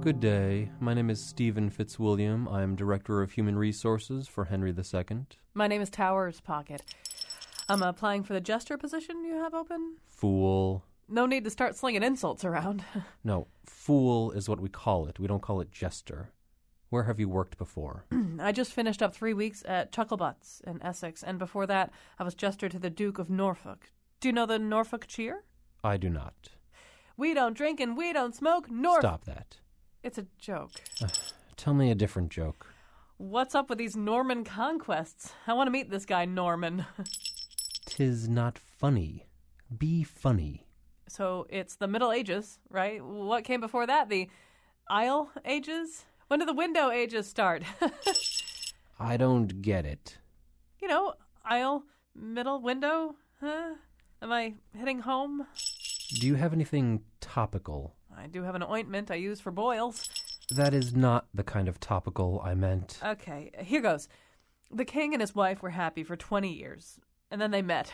Good day. My name is Stephen Fitzwilliam. I am Director of Human Resources for Henry II. My name is Towers Pocket. I'm applying for the jester position you have open. Fool. No need to start slinging insults around. No, fool is what we call it. We don't call it jester. Where have you worked before? I just finished up 3 weeks at Chucklebutts in Essex, and before that, I was jester to the Duke of Norfolk. Do you know the Norfolk cheer? I do not. We don't drink and we don't smoke, Stop that. It's a joke. Tell me a different joke. What's up with these Norman conquests? I want to meet this guy, Norman. 'Tis not funny. Be funny. So it's the Middle Ages, right? What came before that? The Isle Ages? When did the Window Ages start? I don't get it. You know, aisle, middle, window. Huh? Am I heading home? Do you have anything topical? I do have an ointment I use for boils. That is not the kind of topical I meant. Okay, here goes. The king and his wife were happy for 20 years, and then they met.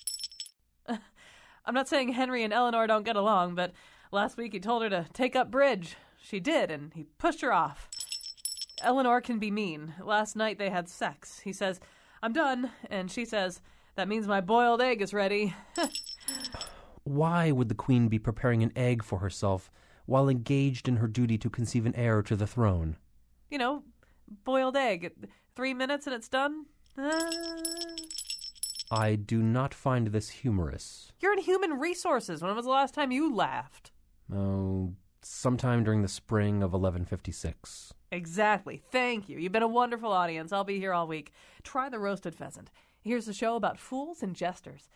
I'm not saying Henry and Eleanor don't get along, but last week he told her to take up bridge. She did, and he pushed her off. Eleanor can be mean. Last night they had sex. He says, "I'm done," and she says, "That means my boiled egg is ready." Why would the queen be preparing an egg for herself while engaged in her duty to conceive an heir to the throne? You know, boiled egg. 3 minutes and it's done. I do not find this humorous. You're in human resources. When was the last time you laughed? Oh, sometime during the spring of 1156. Exactly. Thank you. You've been a wonderful audience. I'll be here all week. Try the roasted pheasant. Here's a show about fools and jesters.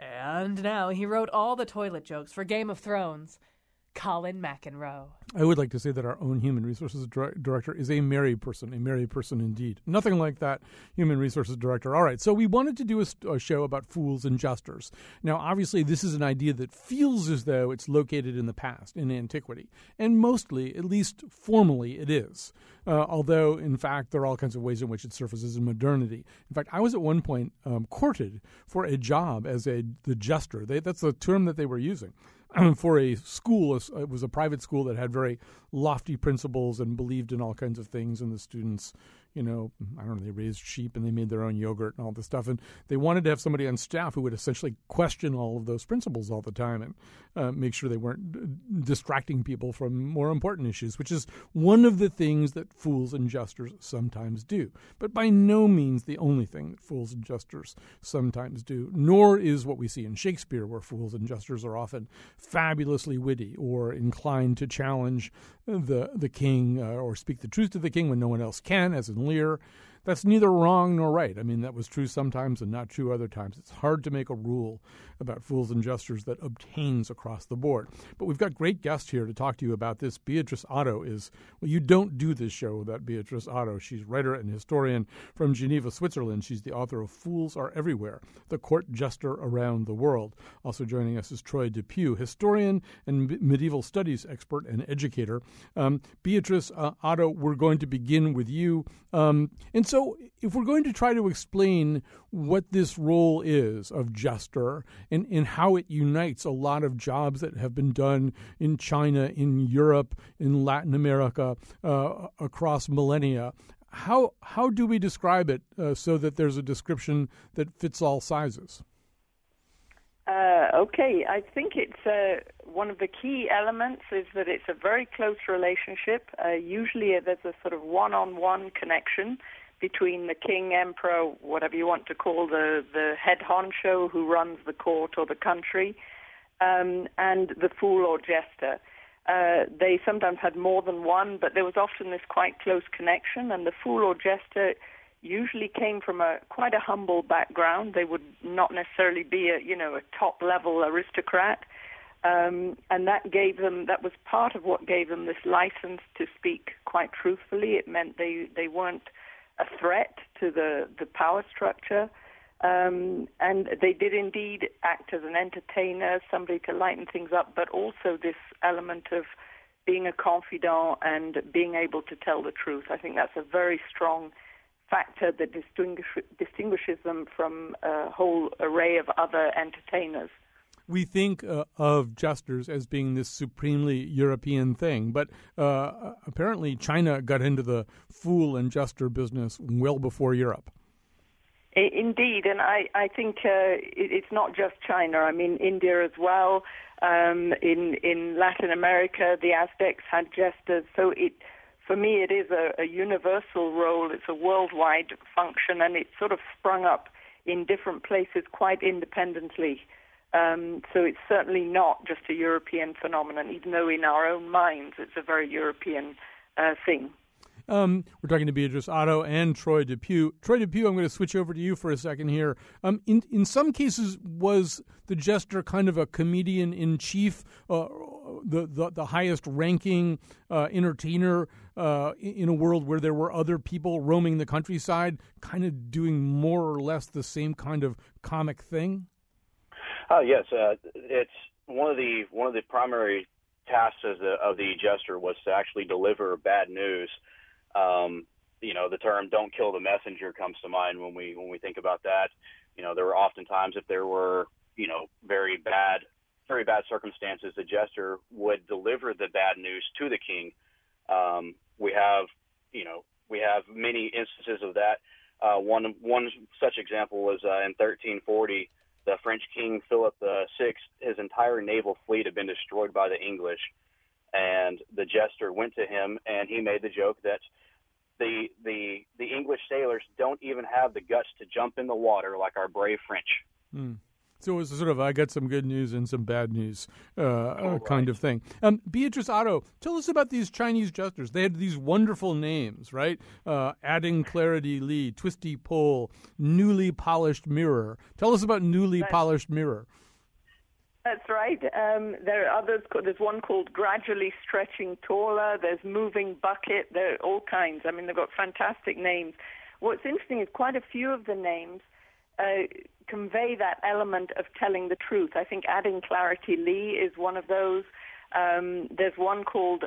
And now he wrote all the toilet jokes for Game of Thrones. Colin McEnroe. I would like to say that our own human resources director is a merry person indeed. Nothing like that human resources director. All right, so we wanted to do a show about fools and jesters. Now, obviously, this is an idea that feels as though it's located in the past, in antiquity. And mostly, at least formally, it is. Although, in fact, there are all kinds of ways in which it surfaces in modernity. In fact, I was at one point courted for a job as the jester. That's the term that they were using. For a school. It was a private school that had very lofty principles and believed in all kinds of things, and the students, I don't know, they raised sheep and they made their own yogurt and all this stuff, and they wanted to have somebody on staff who would essentially question all of those principles all the time and make sure they weren't distracting people from more important issues, which is one of the things that fools and jesters sometimes do, but by no means the only thing that fools and jesters sometimes do, nor is what we see in Shakespeare, where fools and jesters are often fabulously witty or inclined to challenge the king or speak the truth to the king when no one else can, as in Lear. That's neither wrong nor right. I mean, that was true sometimes and not true other times. It's hard to make a rule about fools and jesters that obtains across the board. But we've got great guests here to talk to you about this. Beatrice Otto is, well, you don't do this show without Beatrice Otto. She's writer and historian from Geneva, Switzerland. She's the author of Fools Are Everywhere, The Court Jester Around the World. Also joining us is Troy Depew, historian and medieval studies expert and educator. Beatrice Otto, we're going to begin with you. And so if we're going to try to explain what this role is of jester and how it unites a lot of jobs that have been done in China, in Europe, in Latin America, across millennia, how do we describe it so that there's a description that fits all sizes? Okay, I think it's one of the key elements is that it's a very close relationship. Usually there's a sort of one-on-one connection between the king, emperor, whatever you want to call the head honcho who runs the court or the country, and the fool or jester. They sometimes had more than one, but there was often this quite close connection, and the fool or jester usually came from quite a humble background. They would not necessarily be a top-level aristocrat, and that was part of what gave them this license to speak quite truthfully. It meant they weren't a threat to the power structure, and they did indeed act as an entertainer, somebody to lighten things up, but also this element of being a confidant and being able to tell the truth. I think that's a very strong factor that distinguishes them from a whole array of other entertainers. we think of jesters as being this supremely European thing, but apparently China got into the fool and jester business well before Europe. Indeed, and I think it's not just China. I mean, India as well. In Latin America, the Aztecs had jesters. So for me, it is a universal role. It's a worldwide function, and it sort of sprung up in different places quite independently. So it's certainly not just a European phenomenon, even though in our own minds it's a very European thing. We're talking to Beatrice Otto and Troy Depew. Troy Depew, I'm going to switch over to you for a second here. In some cases, was the jester kind of a comedian in chief, the highest ranking entertainer in a world where there were other people roaming the countryside, kind of doing more or less the same kind of comic thing? Yes, it's one of the primary tasks of the jester was to actually deliver bad news. The term "don't kill the messenger" comes to mind when we think about that. There were oftentimes, if there were very bad circumstances, the jester would deliver the bad news to the king. We have many instances of that. One such example was in 1340. The French king Philip VI, his entire naval fleet had been destroyed by the English, and the jester went to him and he made the joke that the English sailors don't even have the guts to jump in the water like our brave French. So it was sort of I got some good news and some bad news kind of thing. Beatrice Otto, tell us about these Chinese jesters. They had these wonderful names, right? Adding Clarity Lee, Twisty Pole, Newly Polished Mirror. Tell us about Newly Polished Mirror. That's right. There are others. There's one called Gradually Stretching Taller. There's Moving Bucket. There are all kinds. I mean, they've got fantastic names. What's interesting is quite a few of the names convey that element of telling the truth. I think Adding Clarity Lee is one of those. There's one called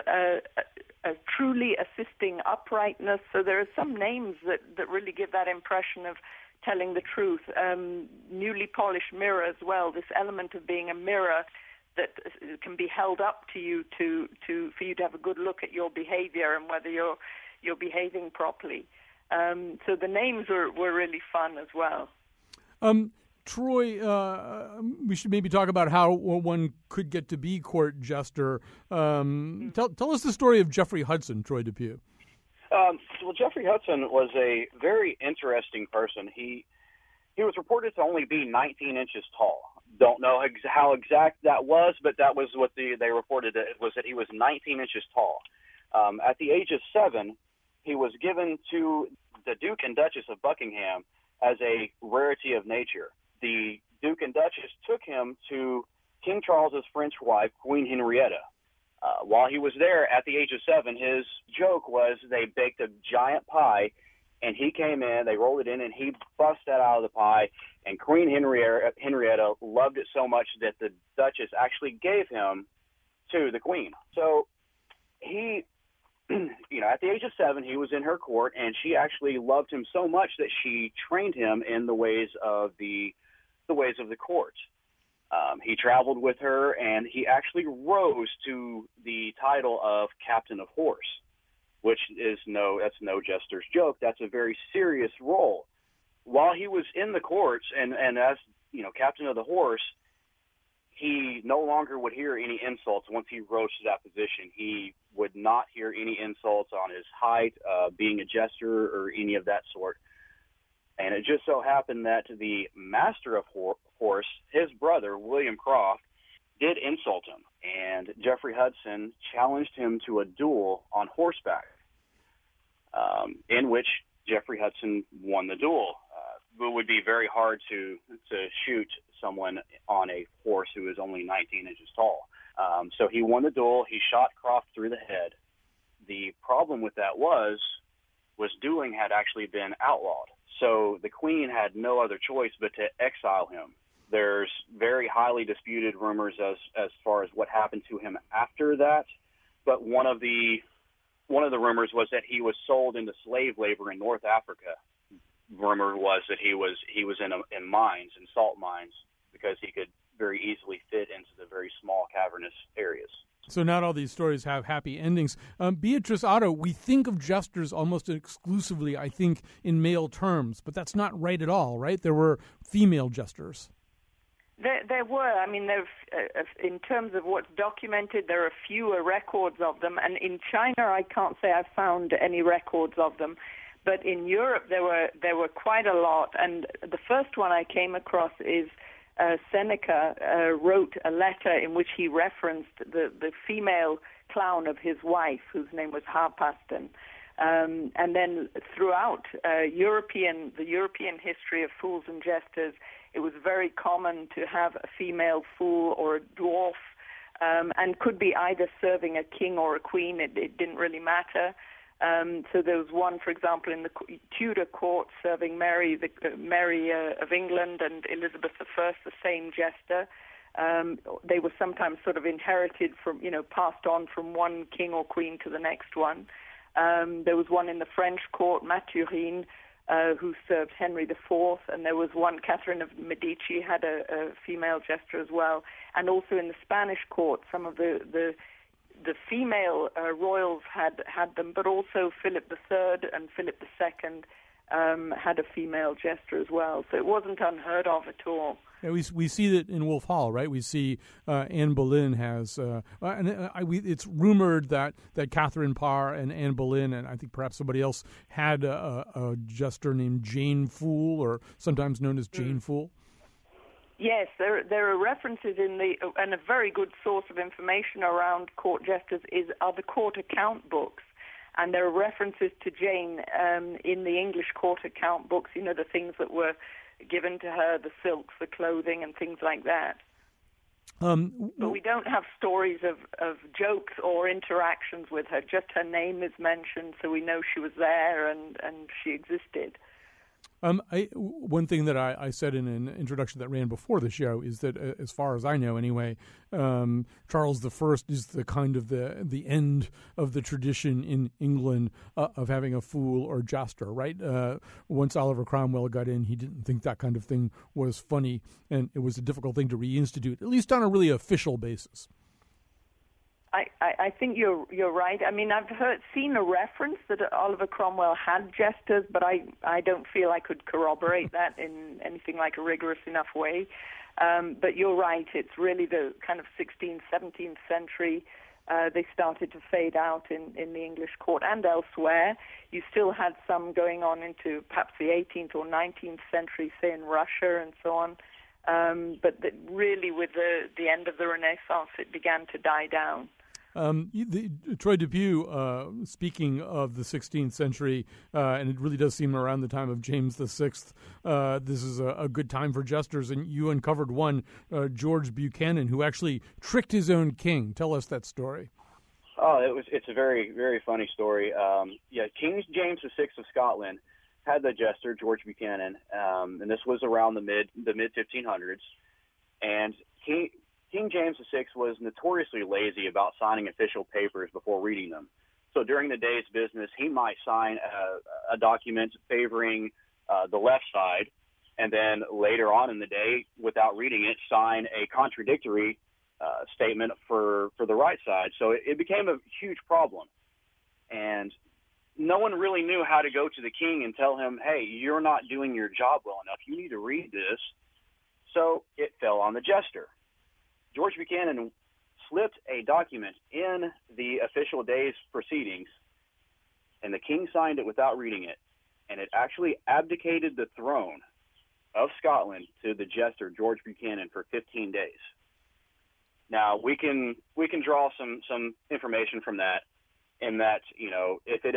Truly Assisting Uprightness. So there are some names that really give that impression of telling the truth. Newly Polished Mirror as well, this element of being a mirror that can be held up to you for you to have a good look at your behavior and whether you're behaving properly. So the names were really fun as well. Troy, we should maybe talk about how one could get to be court jester. Tell us the story of Jeffrey Hudson, Troy Depew. Well, Jeffrey Hudson was a very interesting person. He was reported to only be 19 inches tall. Don't know how exact that was, but that was what they reported. It was that he was 19 inches tall. At the age of 7, he was given to the Duke and Duchess of Buckingham as a rarity of nature. The Duke and Duchess took him to King Charles's French wife, Queen Henrietta. While he was there at the age of 7, his joke was they baked a giant pie, and he came in, they rolled it in, and he bust that out of the pie, and Queen Henrietta loved it so much that the Duchess actually gave him to the Queen. So he, at the age of 7, he was in her court, and she actually loved him so much that she trained him in the ways of the court. He traveled with her, and he actually rose to the title of Captain of Horse, which is that's no jester's joke. That's a very serious role. While he was in the courts and as Captain of the Horse, he no longer would hear any insults once he rose to that position. He would not hear any insults on his height, being a jester, or any of that sort. And it just so happened that the Master of Horse, his brother, William Croft, did insult him. And Jeffrey Hudson challenged him to a duel on horseback, in which Jeffrey Hudson won the duel. It would be very hard to shoot someone on a horse who is only 19 inches tall. So he won the duel. He shot Croft through the head. The problem with that was dueling had actually been outlawed. So the Queen had no other choice but to exile him. There's very highly disputed rumors as far as what happened to him after that, but one of the rumors was that he was sold into slave labor in North Africa. Rumor was that he was in mines, in salt mines, because he could very easily fit into the very small cavernous areas. So not all these stories have happy endings. Beatrice Otto, we think of jesters almost exclusively, I think, in male terms, but that's not right at all, right? There were female jesters. There were. I mean, in terms of what's documented, there are fewer records of them. And in China, I can't say I've found any records of them. But in Europe, there were quite a lot. And the first one I came across is Seneca wrote a letter in which he referenced the female clown of his wife, whose name was Harpaston. And then throughout the European history of fools and jesters, it was very common to have a female fool or a dwarf, and could be either serving a king or a queen. It didn't really matter. So there was one, for example, in the Tudor court serving Mary of England and Elizabeth I, the same jester. They were sometimes sort of inherited from, passed on from one king or queen to the next one. There was one in the French court, Mathurine, who served Henry IV, and there was one, Catherine of Medici, had a female jester as well. And also in the Spanish court, some of the female royals had them, but also Philip III and Philip II had a female jester as well. So it wasn't unheard of at all. Yeah, we see that in Wolf Hall, right? We see Anne Boleyn has, it's rumored that Catherine Parr and Anne Boleyn, and I think perhaps somebody else, had a jester named Jane Fool, or sometimes known as Jane Fool. Yes, there are references and a very good source of information around court jesters are the court account books. And there are references to Jane in the English court account books, the things that were given to her, the silks, the clothing, and things like that. But we don't have stories of jokes or interactions with her. Just her name is mentioned, so we know she was there and she existed. One thing that I said in an introduction that ran before the show is that, as far as I know anyway, Charles I is the kind of the end of the tradition in England of having a fool or jester, right? Once Oliver Cromwell got in, he didn't think that kind of thing was funny, and it was a difficult thing to reinstitute, at least on a really official basis. I think you're right. I mean, I've seen a reference that Oliver Cromwell had jesters, but I don't feel I could corroborate that in anything like a rigorous enough way. But you're right. It's really the kind of 16th, 17th century. They started to fade out in the English court and elsewhere. You still had some going on into perhaps the 18th or 19th century, say in Russia and so on. But really, with the end of the Renaissance, it began to die down. Troy Depew, speaking of the 16th century, and it really does seem around the time of James VI, this is a good time for jesters, and you uncovered one, George Buchanan, who actually tricked his own king. Tell us that story. Oh, it's a very, very funny story. King James VI of Scotland had the jester, George Buchanan, and this was around the mid 1500s, and King James VI was notoriously lazy about signing official papers before reading them. So during the day's business, he might sign a document favoring the left side, and then later on in the day, without reading it, sign a contradictory statement for the right side. So it became a huge problem. And no one really knew how to go to the king and tell him, hey, you're not doing your job well enough. You need to read this. So it fell on the jester. George Buchanan slipped a document in the official day's proceedings, and the king signed it without reading it, and it actually abdicated the throne of Scotland to the jester, George Buchanan, for 15 days. Now, we can draw some information from that, in that, if he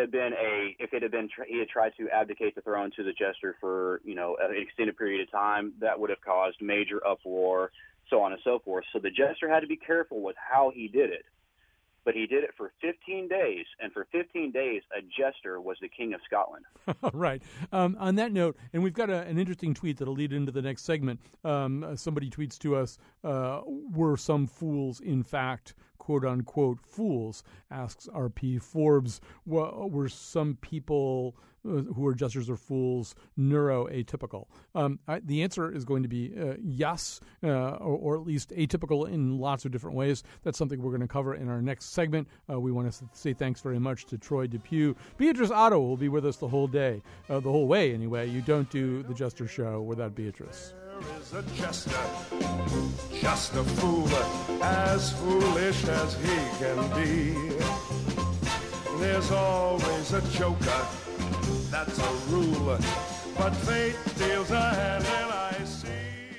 had tried to abdicate the throne to the jester for, an extended period of time, that would have caused major uproar, so on and so forth. So the jester had to be careful with how he did it. But he did it for 15 days, and for 15 days, a jester was the king of Scotland. Right. On that note, and we've got an interesting tweet that'll lead into the next segment. Somebody tweets to us, were some fools, in fact, quote-unquote fools, asks RP Forbes. Were some people who are jesters or fools neuroatypical? The answer is going to be yes, or at least atypical in lots of different ways. That's something we're going to cover in our next segment. We want to say thanks very much to Troy Depew. Beatrice Otto will be with us the whole day, the whole way anyway. You don't do the Jester Show without Beatrice. There is a jester, just a fool, as foolish as he can be. There's always a joker, that's a rule, but fate deals a hand and I see.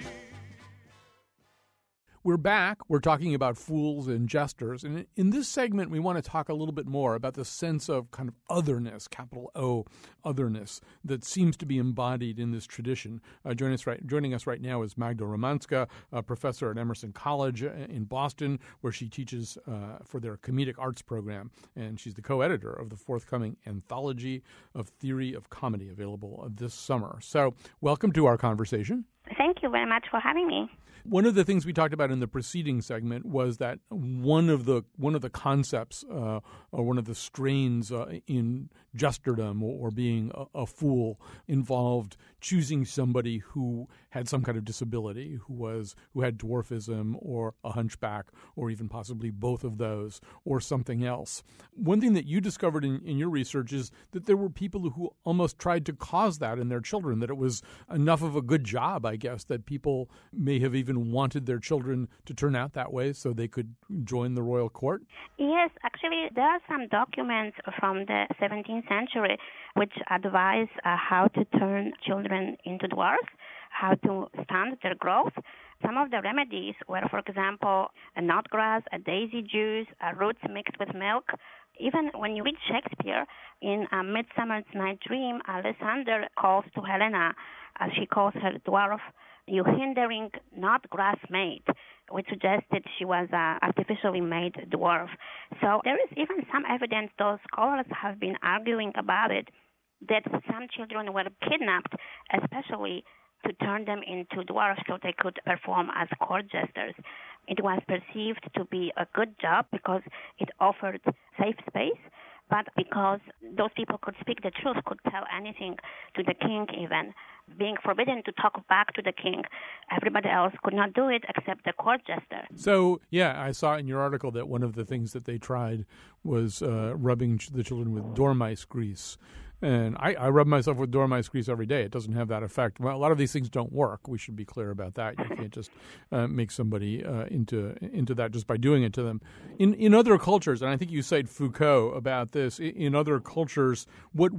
We're back. We're talking about fools and jesters. And in this segment, we want to talk a little bit more about the sense of kind of otherness, capital O, otherness, that seems to be embodied in this tradition. Joining us right now is Magda Romanska, a professor at Emerson College in Boston, where she teaches for their comedic arts program. And she's the co-editor of the forthcoming Anthology of Theory of Comedy, available this summer. So welcome to our conversation. Thank you very much for having me. One of the things we talked about in the preceding segment was that one of the concepts or one of the strains in jesterdom or being a fool involved choosing somebody who had some kind of disability, who had dwarfism or a hunchback or even possibly both of those or something else. One thing that you discovered in your research is that there were people who almost tried to cause that in their children, that it was enough of a good job, I guess, that people may have even wanted their children to turn out that way so they could join the royal court? Yes, actually, there are some documents from the 17th century which advise how to turn children into dwarfs, how to stunt their growth. Some of the remedies were, for example, a knotgrass, a daisy juice, roots mixed with milk. Even when you read Shakespeare, in A Midsummer Night's Dream, Lysander calls to Helena, as she calls her dwarf, "You hindering not grass maid," which suggested she was an artificially made dwarf. So there is even some evidence, though scholars have been arguing about it, that some children were kidnapped, especially to turn them into dwarfs so they could perform as court jesters. It was perceived to be a good job because it offered safe space, but because those people could speak the truth, could tell anything to the king even. Being forbidden to talk back to the king, everybody else could not do it except the court jester. So, yeah, I saw in your article that one of the things that they tried was rubbing the children with dormice grease. And I rub myself with dormice grease every day. It doesn't have that effect. Well, a lot of these things don't work. We should be clear about that. You can't just make somebody into that just by doing it to them. In other cultures, and I think you cite Foucault about this, in other cultures, what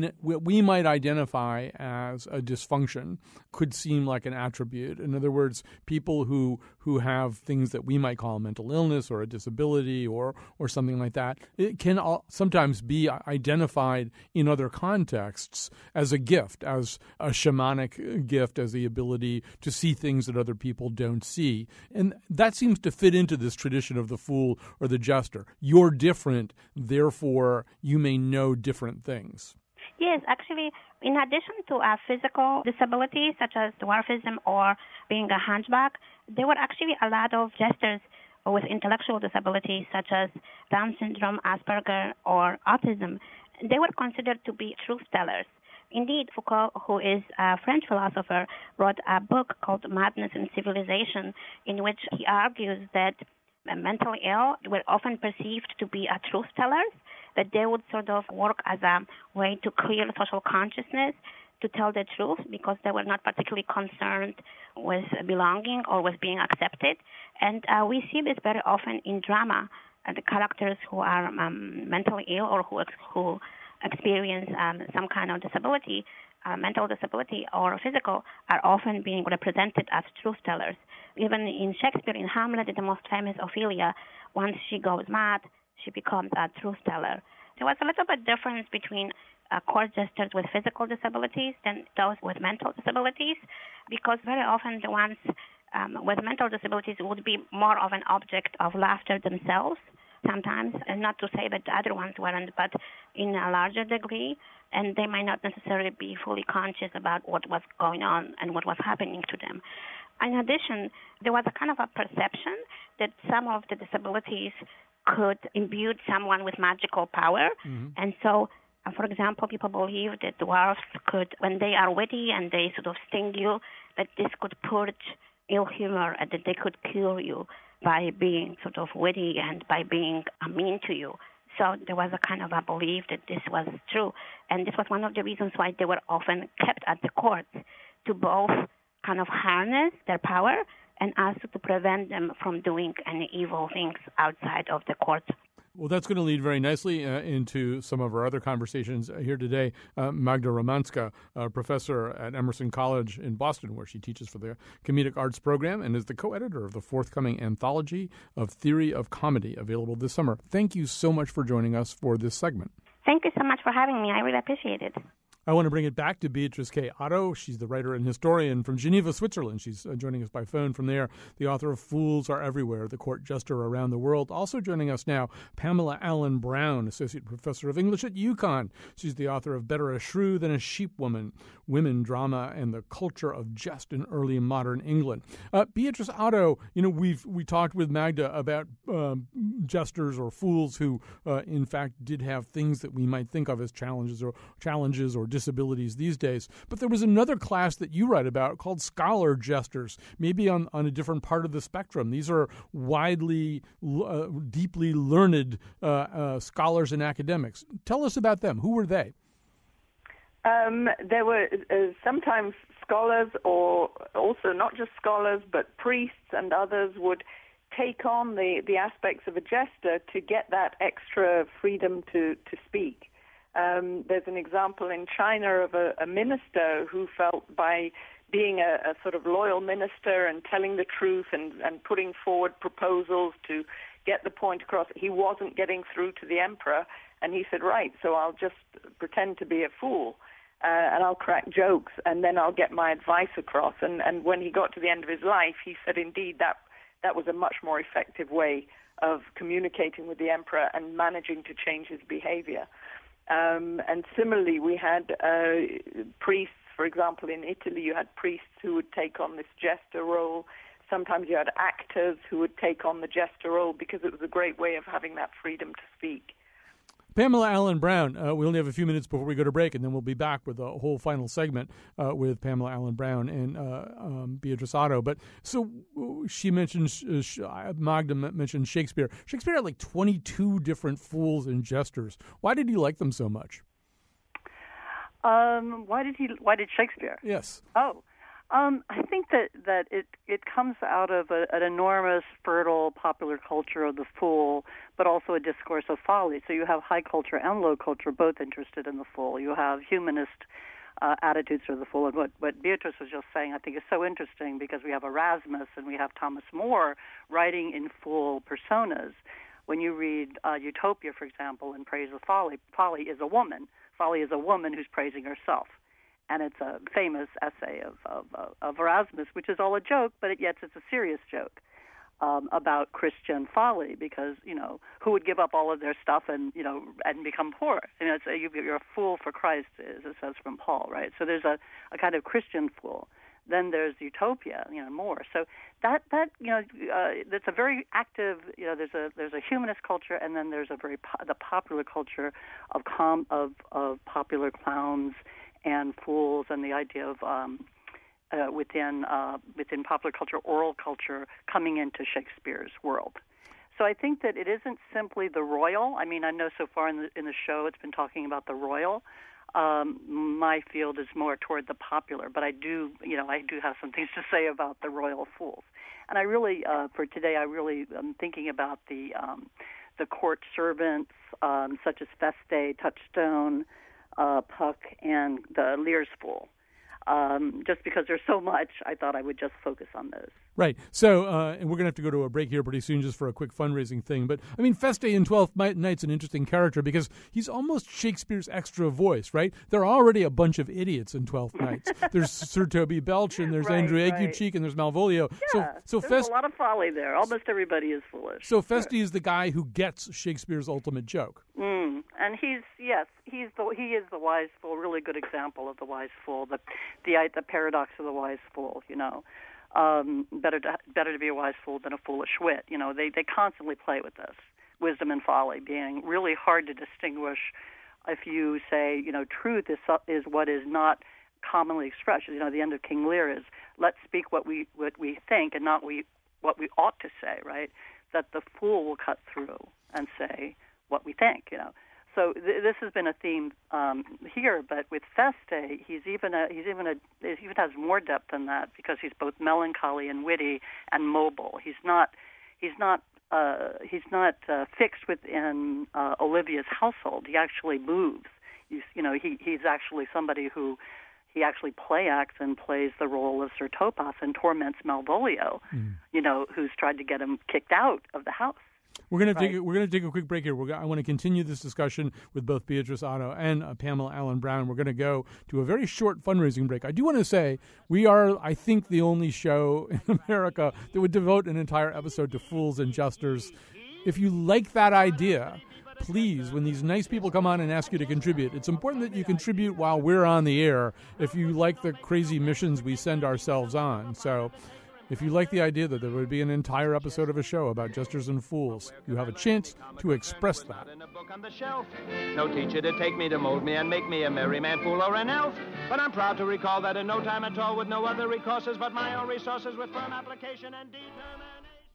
we might identify as a dysfunction could seem like an attribute. In other words, people who have things that we might call mental illness or a disability or something like that, it can sometimes be identified in other contexts as a gift, as a shamanic gift, as the ability to see things that other people don't see. And that seems to fit into this tradition of the fool or the jester. You're different, therefore you may know different things. Yes, actually, in addition to physical disabilities such as dwarfism or being a hunchback, there were actually a lot of jesters with intellectual disabilities such as Down syndrome, Asperger, or autism. They were considered to be truth tellers. Indeed, Foucault, who is a French philosopher, wrote a book called Madness and Civilization, in which he argues that mentally ill were often perceived to be truth tellers, that they would sort of work as a way to clear social consciousness, to tell the truth, because they were not particularly concerned with belonging or with being accepted. And we see this very often in drama. The characters who are mentally ill or who experience some kind of disability, mental disability or physical, are often being represented as truth tellers. Even in Shakespeare, in Hamlet, the most famous Ophelia, once she goes mad, she becomes a truth teller. There was a little bit difference between court jesters with physical disabilities than those with mental disabilities, because very often the ones with mental disabilities would be more of an object of laughter themselves sometimes, and not to say that the other ones weren't, but in a larger degree, and they might not necessarily be fully conscious about what was going on and what was happening to them. In addition, there was a kind of a perception that some of the disabilities could imbue someone with magical power. And so, for example, people believe that dwarfs could, when they are witty and they sort of sting you, that this could purge ill humor and that they could cure you by being sort of witty and by being mean to you. So there was a kind of a belief that this was true. And this was one of the reasons why they were often kept at the court, to both kind of harness their power and also to prevent them from doing any evil things outside of the court. Well, that's going to lead very nicely into some of our other conversations here today. Magda Romanska, a professor at Emerson College in Boston, where she teaches for the Comedic Arts program and is the co-editor of the forthcoming anthology of Theory of Comedy, available this summer. Thank you so much for joining us for this segment. Thank you so much for having me. I really appreciate it. I want to bring it back to Beatrice K. Otto. She's the writer and historian from Geneva, Switzerland. She's joining us by phone from there. The author of Fools Are Everywhere, The Court Jester Around the World. Also joining us now, Pamela Allen Brown, Associate Professor of English at UConn. She's the author of Better a Shrew Than a Sheep Woman, Women, Drama, and the Culture of Jest in Early Modern England. Beatrice Otto, we talked with Magda about jesters or fools who, in fact, did have things that we might think of as challenges or disabilities these days. But there was another class that you write about called scholar jesters, maybe on a different part of the spectrum. These are widely, deeply learned scholars and academics. Tell us about them. Who were they? There were sometimes scholars, or also not just scholars, but priests and others would take on the aspects of a jester to get that extra freedom to speak. There's an example in China of a minister who felt by being a sort of loyal minister and telling the truth and putting forward proposals to get the point across, he wasn't getting through to the emperor. And he said, right, so I'll just pretend to be a fool and I'll crack jokes and then I'll get my advice across. And when he got to the end of his life, he said, indeed, that was a much more effective way of communicating with the emperor and managing to change his behavior. And similarly, we had priests, for example, in Italy, you had priests who would take on this jester role. Sometimes you had actors who would take on the jester role because it was a great way of having that freedom to speak. Pamela Allen Brown, we only have a few minutes before we go to break, and then we'll be back with a whole final segment with Pamela Allen Brown and Beatrice Otto. But so she mentioned, Magda mentioned Shakespeare. Shakespeare had like 22 different fools and jesters. Why did he like them so much? Why did Shakespeare? Yes. Oh. I think that it comes out of an enormous, fertile popular culture of the fool, but also a discourse of folly. So you have high culture and low culture both interested in the fool. You have humanist attitudes of the fool. And what Beatrice was just saying, I think, is so interesting because we have Erasmus and we have Thomas More writing in fool personas. When you read Utopia, for example, in Praise of Folly, Folly is a woman. Folly is a woman who's praising herself. And it's a famous essay of Erasmus, which is all a joke, but yet it's a serious joke about Christian folly, because, who would give up all of their stuff and become poor? You're a fool for Christ, as it says from Paul, right? So there's a kind of Christian fool. Then there's Utopia, more. So that's a very active. There's a humanist culture, and then there's the popular culture of popular clowns and fools, and the idea of within popular culture, oral culture, coming into Shakespeare's world. So I think that it isn't simply the royal. I mean, I know so far in the show it's been talking about the royal. My field is more toward the popular, but I do have some things to say about the royal fools. And I really, for today, am thinking about the court servants, such as Feste, Touchstone, Puck, and the Lear's Fool. Just because there's so much, I thought I would just focus on those. Right. So, and we're going to have to go to a break here pretty soon just for a quick fundraising thing. But, I mean, Feste in Twelfth Night's an interesting character because he's almost Shakespeare's extra voice, right? There are already a bunch of idiots in Twelfth Nights. There's Sir Toby Belch, and there's Andrew Aguecheek, and there's Malvolio. Yeah, so there's a lot of folly there. Almost everybody is foolish. So Feste is the guy who gets Shakespeare's ultimate joke. And he is the wise fool, really good example of the wise fool, the paradox of the wise fool, Better to be a wise fool than a foolish wit. You know, they constantly play with this wisdom and folly, being really hard to distinguish. If you say, you know, truth is what is not commonly expressed. You know, the end of King Lear is, let's speak what we think and not what we ought to say, right? That the fool will cut through and say what we think, you know. So this has been a theme here, but with Feste, he even has more depth than that, because he's both melancholy and witty and mobile. He's not fixed within Olivia's household. He actually moves. You know, he's actually somebody who he actually play acts and plays the role of Sir Topas and torments Malvolio, you know, who's tried to get him kicked out of the house. We're going to take a quick break here. I want to continue this discussion with both Beatrice Otto and Pamela Allen Brown. We're going to go to a very short fundraising break. I do want to say we are, I think, the only show in America that would devote an entire episode to fools and jesters. If you like that idea, please, when these nice people come on and ask you to contribute, it's important that you contribute while we're on the air if you like the crazy missions we send ourselves on. So if you like the idea that there would be an entire episode of a show about jesters and fools, you have a chance to express that. No teacher to take me, to mold me and make me a merry man, fool, or an elf. But I'm proud to recall that in no time at all, with no other recourses but my own resources, with firm application and determination.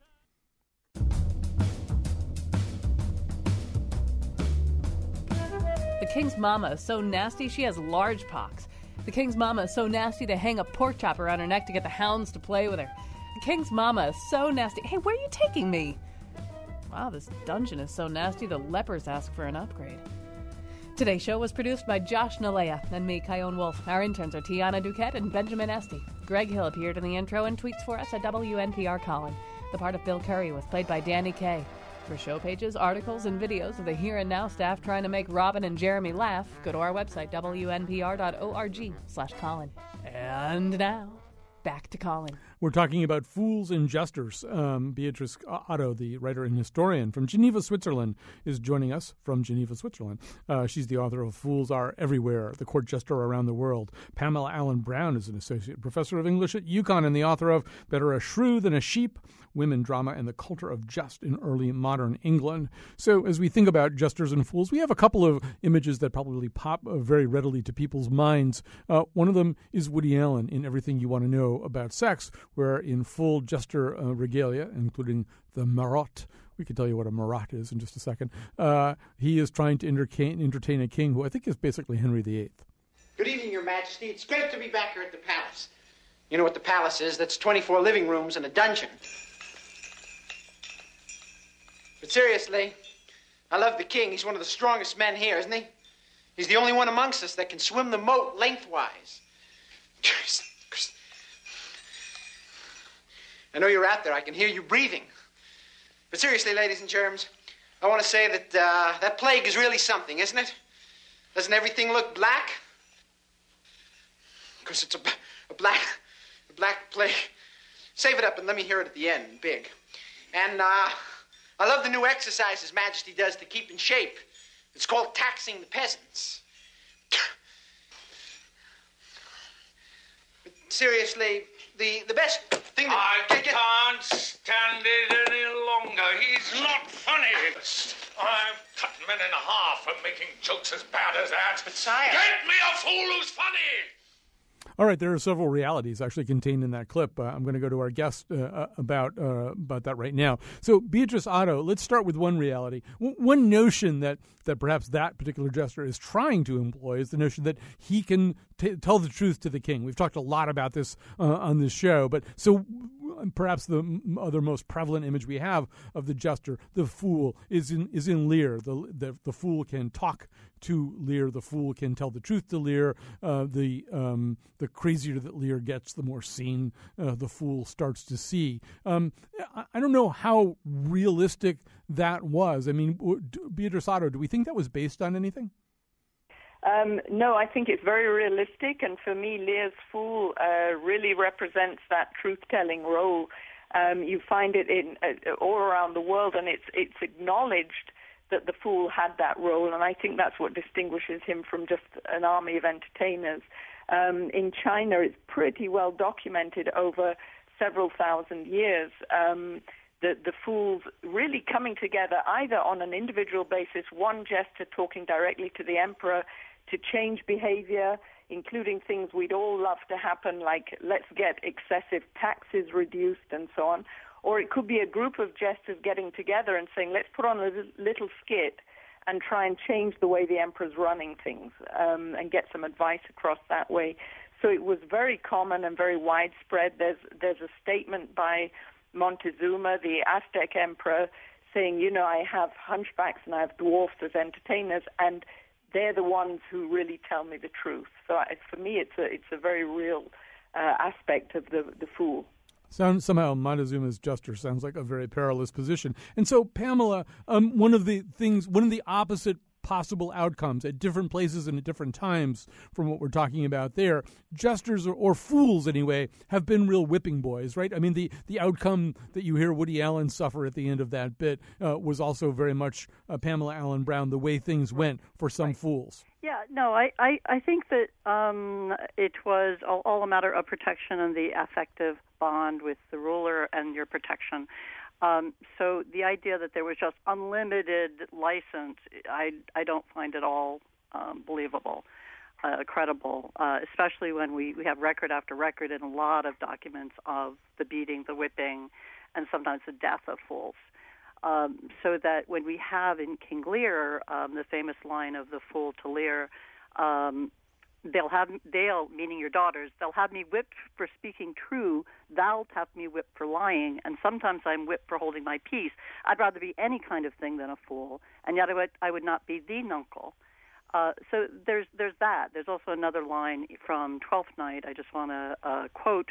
The king's mama is so nasty she has large pox. The king's mama is so nasty to hang a pork chop around her neck to get the hounds to play with her. The king's mama is so nasty. Hey, where are you taking me? Wow, this dungeon is so nasty the lepers ask for an upgrade. Today's show was produced by Josh Nalea and me, Kyone Wolf. Our interns are Tiana Duquette and Benjamin Esty. Greg Hill appeared in the intro and tweets for us at WNPR Colin. The part of Bill Curry was played by Danny Kaye. For show pages, articles, and videos of the Here and Now staff trying to make Robin and Jeremy laugh, go to our website, wnpr.org/Colin. And now, back to Colin. We're talking about fools and jesters. Beatrice Otto, the writer and historian from Geneva, Switzerland, is joining us from Geneva, Switzerland. She's the author of Fools Are Everywhere, The Court Jester Around the World. Pamela Allen Brown is an associate professor of English at UConn and the author of Better a Shrew Than a Sheep, Women, Drama, and the Culture of Jest in Early Modern England. So as we think about jesters and fools, we have a couple of images that probably pop very readily to people's minds. One of them is Woody Allen in Everything You Want to Know About Sex, where in full jester regalia, including the marotte, we can tell you what a marotte is in just a second, he is trying to entertain a king who I think is basically Henry VIII. Good evening, Your Majesty. It's great to be back here at the palace. You know what the palace is? That's 24 living rooms and a dungeon. But seriously, I love the king. He's one of the strongest men here, isn't he? He's the only one amongst us that can swim the moat lengthwise. I know you're out there. I can hear you breathing. But seriously, ladies and germs, I want to say that that plague is really something, isn't it? Doesn't everything look black? Because it's a black plague. Save it up and let me hear it at the end, big. And I love the new exercise His Majesty does to keep in shape. It's called taxing the peasants. But seriously, the best thing that... I can't stand it any longer. He's not funny. I've cut men in half for making jokes as bad as that. But sire... Get me a fool who's funny! All right, there are several realities actually contained in that clip. I'm going to go to our guest about that right now. So, Beatrice Otto, let's start with one reality. One notion that perhaps that particular jester is trying to employ is the notion that he can tell the truth to the king. We've talked a lot about this on this show, but so perhaps the other most prevalent image we have of the jester, the fool, is in Lear. The fool can talk to Lear. The fool can tell the truth to Lear. The crazier that Lear gets, the more seen the fool starts to see. I don't know how realistic that was. I mean, Beatrice Otto, do we think that was based on anything? No, I think it's very realistic, and for me, Lear's fool really represents that truth-telling role. You find it in all around the world, and it's acknowledged that the fool had that role, and I think that's what distinguishes him from just an army of entertainers. In China, it's pretty well documented over several thousand years, the fools really coming together either on an individual basis, one jester talking directly to the emperor to change behavior, including things we'd all love to happen, like let's get excessive taxes reduced and so on. Or it could be a group of jesters getting together and saying, let's put on a little skit and try and change the way the emperor's running things, and get some advice across that way. So it was very common and very widespread. There's a statement by Montezuma, the Aztec emperor, saying, I have hunchbacks and I have dwarfs as entertainers, and they're the ones who really tell me the truth. So for me, it's a very real aspect of the fool. Somehow Montezuma's jester sounds like a very perilous position. And so, Pamela, one of the opposite possible outcomes at different places and at different times from what we're talking about there, jesters or fools anyway have been real whipping boys, right? I mean, the outcome that you hear Woody Allen suffer at the end of that bit was also very much Pamela Allen Brown, the way things went for some fools. Yeah, no, I think that it was all a matter of protection and the affective bond with the ruler and your protection. So the idea that there was just unlimited license, I don't find at all believable, credible, especially when we have record after record in a lot of documents of the beating, the whipping, and sometimes the death of fools. So that when we have in King Lear the famous line of the fool to Lear, they'll, meaning your daughters, they'll have me whipped for speaking true, thou'lt have me whipped for lying, and sometimes I'm whipped for holding my peace. I'd rather be any kind of thing than a fool, and yet I would not be the nuncle. So there's that. There's also another line from Twelfth Night. I just want to quote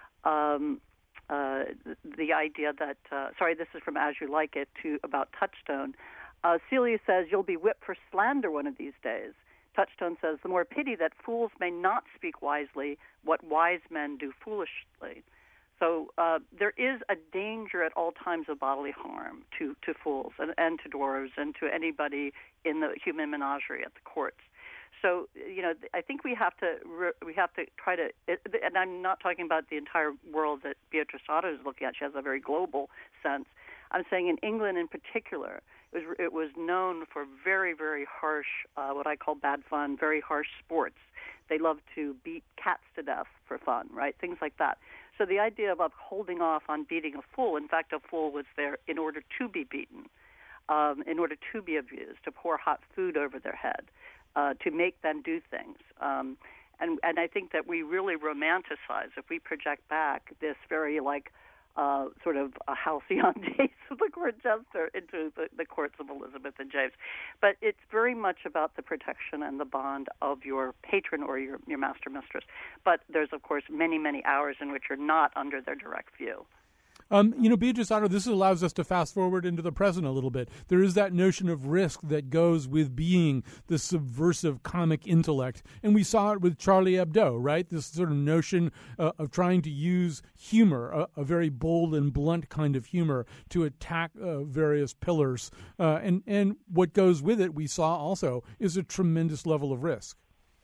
the idea that, this is from As You Like It, about Touchstone. Celia says, you'll be whipped for slander one of these days. Touchstone says, the more pity that fools may not speak wisely what wise men do foolishly. So there is a danger at all times of bodily harm to fools and to dwarves and to anybody in the human menagerie at the courts. So, I think we have to try to, and I'm not talking about the entire world that Beatrice Otto is looking at. She has a very global sense. I'm saying in England in particular, it was known for very, very harsh, what I call bad fun, very harsh sports. They love to beat cats to death for fun, right? Things like that. So the idea of holding off on beating a fool, in fact, a fool was there in order to be beaten, in order to be abused, to pour hot food over their head, to make them do things. And I think that we really romanticize, if we project back this very sort of a halcyon days of the court jester into the courts of Elizabeth and James. But it's very much about the protection and the bond of your patron or your master mistress. But there's, of course, many, many hours in which you're not under their direct view. Beatrice Otto, this allows us to fast forward into the present a little bit. There is that notion of risk that goes with being the subversive comic intellect. And we saw it with Charlie Hebdo, right? This sort of notion of trying to use humor, a very bold and blunt kind of humor, to attack various pillars. And what goes with it, we saw also, is a tremendous level of risk.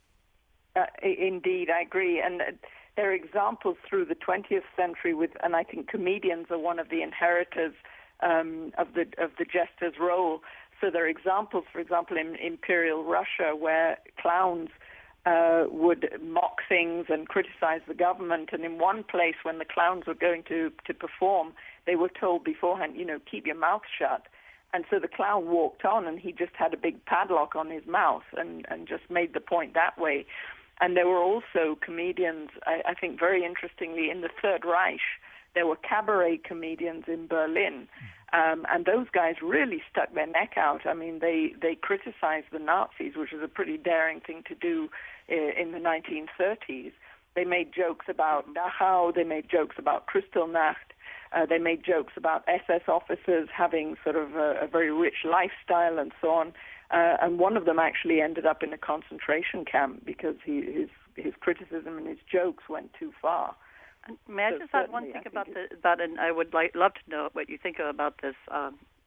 Indeed, I agree. And there are examples through the 20th century and I think comedians are one of the inheritors of the jester's role. So there are examples, for example, in Imperial Russia, where clowns would mock things and criticize the government. And in one place, when the clowns were going to perform, they were told beforehand, keep your mouth shut. And so the clown walked on, and he just had a big padlock on his mouth and just made the point that way. And there were also comedians, I think very interestingly, in the Third Reich, there were cabaret comedians in Berlin. And those guys really stuck their neck out. I mean, they criticized the Nazis, which was a pretty daring thing to do in the 1930s. They made jokes about Dachau. They made jokes about Kristallnacht. They made jokes about SS officers having sort of a very rich lifestyle and so on. And one of them actually ended up in a concentration camp because his criticism and his jokes went too far. May I just add one thing about and I would love to know what you think about this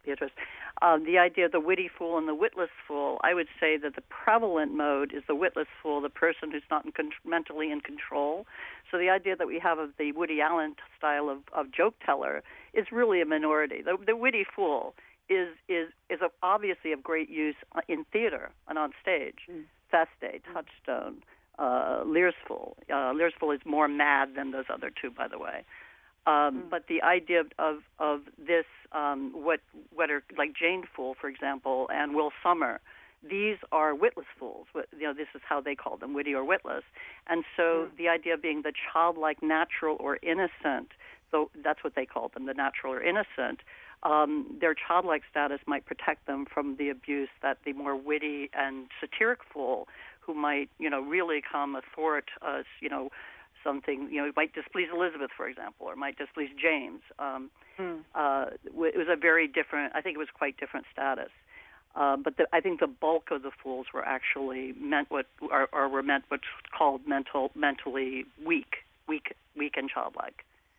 Beatrice. The idea of the witty fool and the witless fool, I would say that the prevalent mode is the witless fool, the person who's not mentally in control. So the idea that we have of the Woody Allen style of joke teller is really a minority. The witty fool is obviously of great use in theater and on stage. Feste, Touchstone, Lear's Fool. Lear's Fool is more mad than those other two, by the way. But the idea of this, what are like Jane Fool, for example, and Will Summer, these are witless fools. This is how they call them, witty or witless. And so the idea of being the childlike, natural, or innocent, so that's what they call them, the natural or innocent. Their childlike status might protect them from the abuse that the more witty and satiric fool, who might, really come athwart us, something, it might displease Elizabeth, for example, or might displease James. It was a very different, I think it was quite different status. But I think the bulk of the fools were actually meant what's called mentally weak and childlike.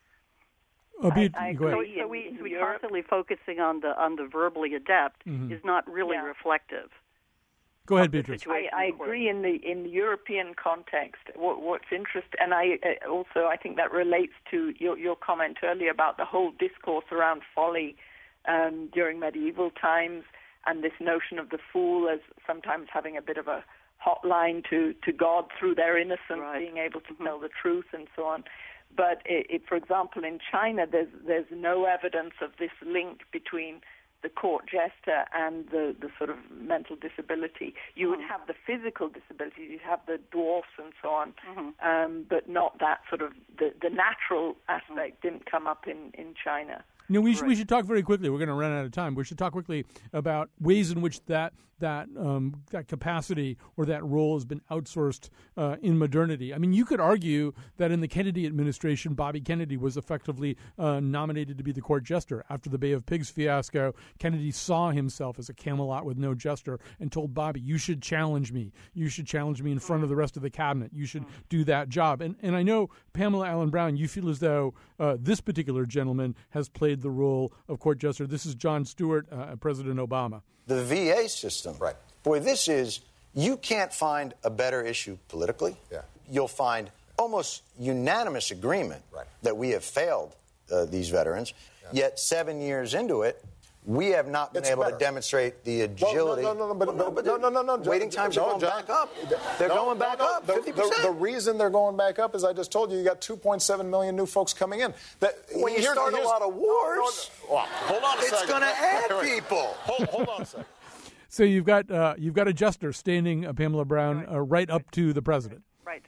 I so agree. we constantly focusing on the verbally adept is not really reflective. Go ahead, Beatrice. I agree in the European context. What's interesting, and I think that relates to your comment earlier about the whole discourse around folly during medieval times, and this notion of the fool as sometimes having a bit of a hotline to God through their innocence, being able to tell the truth and so on. But for example, in China, there's no evidence of this link between the court jester and the sort of mental disability. You would have the physical disability, you'd have the dwarfs and so on, but not that sort of the natural aspect didn't come up in China. We should talk very quickly. We're going to run out of time. We should talk quickly about ways in which that capacity or that role has been outsourced in modernity. I mean, you could argue that in the Kennedy administration, Bobby Kennedy was effectively nominated to be the court jester. After the Bay of Pigs fiasco, Kennedy saw himself as a Camelot with no jester and told Bobby, you should challenge me. You should challenge me in front of the rest of the cabinet. You should do that job. And I know, Pamela Allen Brown, you feel as though this particular gentleman has played the role of court jester. This is Jon Stewart, President Obama. The VA system. Right. Boy, you can't find a better issue politically. Yeah. You'll find almost unanimous agreement that we have failed these veterans. Yeah. Yet 7 years into it, we have not been able to demonstrate the agility. No. Waiting times are going back up. They're going back up, 50%. The reason they're going back up is, I just told you, you got 2.7 million new folks coming in. When you start a lot of wars, hold on a second. It's going to add people. Hold on a second. So you've got a jester standing, Pamela Brown, right up to the president. Right.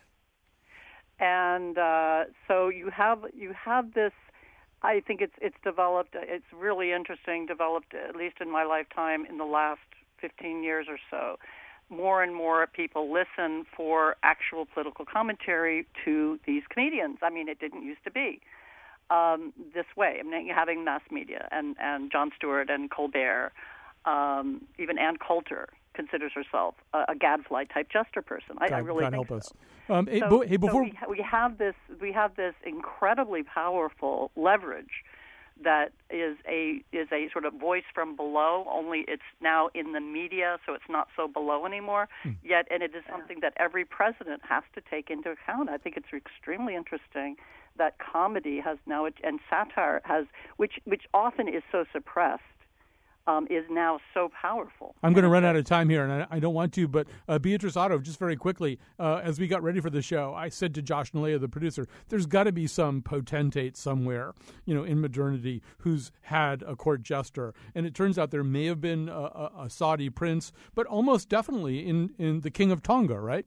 And so you have this. I think it's developed. It's really interesting. Developed, at least in my lifetime, in the last 15 years or so. More and more people listen for actual political commentary to these comedians. I mean, it didn't used to be this way. I mean, having mass media and Jon Stewart and Colbert, even Ann Coulter considers herself a gadfly-type jester person. I really God think help so. us. We have this incredibly powerful leverage that is a sort of voice from below. Only it's now in the media, so it's not so below anymore. Yet, and it is something that every president has to take into account. I think it's extremely interesting that comedy has now, and satire has, which often is so suppressed, is now so powerful. I'm going to run out of time here, and I don't want to, but Beatrice Otto, just very quickly, as we got ready for the show, I said to Josh Nalea, the producer, there's got to be some potentate somewhere, in modernity who's had a court jester. And it turns out there may have been a Saudi prince, but almost definitely in the King of Tonga, right?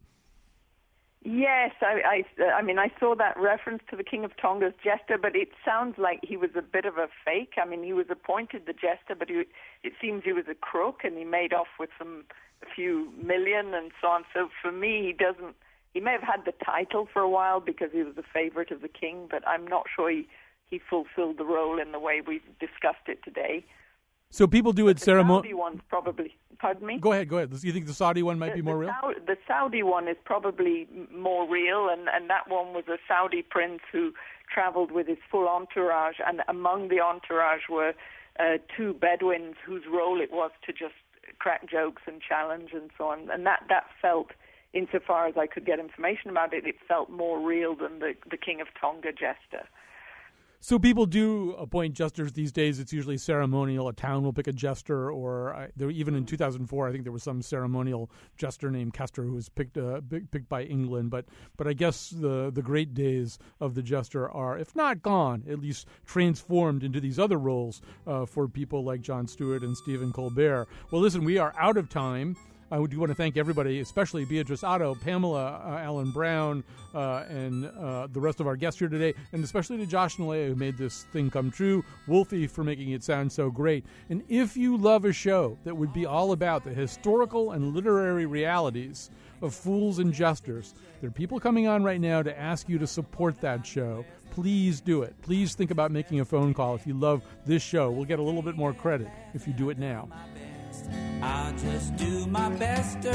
Yes, I mean, I saw that reference to the King of Tonga's jester, but it sounds like he was a bit of a fake. I mean, he was appointed the jester, but it seems he was a crook, and he made off with a few million and so on. So for me, he may have had the title for a while because he was the favorite of the king, but I'm not sure he fulfilled the role in the way we've discussed it today. So people do it ceremonially. The Saudi one's probably. Pardon me? Go ahead. You think the Saudi one might be more real? The Saudi one is probably more real, and that one was a Saudi prince who traveled with his full entourage, and among the entourage were two Bedouins whose role it was to just crack jokes and challenge and so on. And that felt, insofar as I could get information about it, it felt more real than the King of Tonga jester. So people do appoint jesters these days. It's usually ceremonial. A town will pick a jester, or even in 2004, I think there was some ceremonial jester named Kester who was picked by England. But I guess the great days of the jester are, if not gone, at least transformed into these other roles for people like Jon Stewart and Stephen Colbert. Well, listen, we are out of time. I do want to thank everybody, especially Beatrice Otto, Pamela Allen Brown, and the rest of our guests here today, and especially to Josh Nalea, who made this thing come true, Wolfie for making it sound so great. And if you love a show that would be all about the historical and literary realities of Fools and Jesters, there are people coming on right now to ask you to support that show. Please do it. Please think about making a phone call if you love this show. We'll get a little bit more credit if you do it now. I'll just do my bester.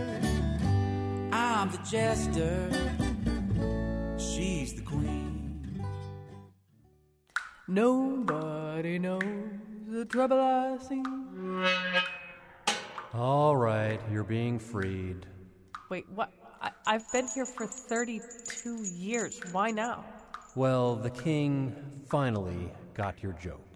I'm the jester. She's the queen. Nobody knows the trouble I see. All right, you're being freed. Wait, what? I've been here for 32 years. Why now? Well, the king finally got your joke.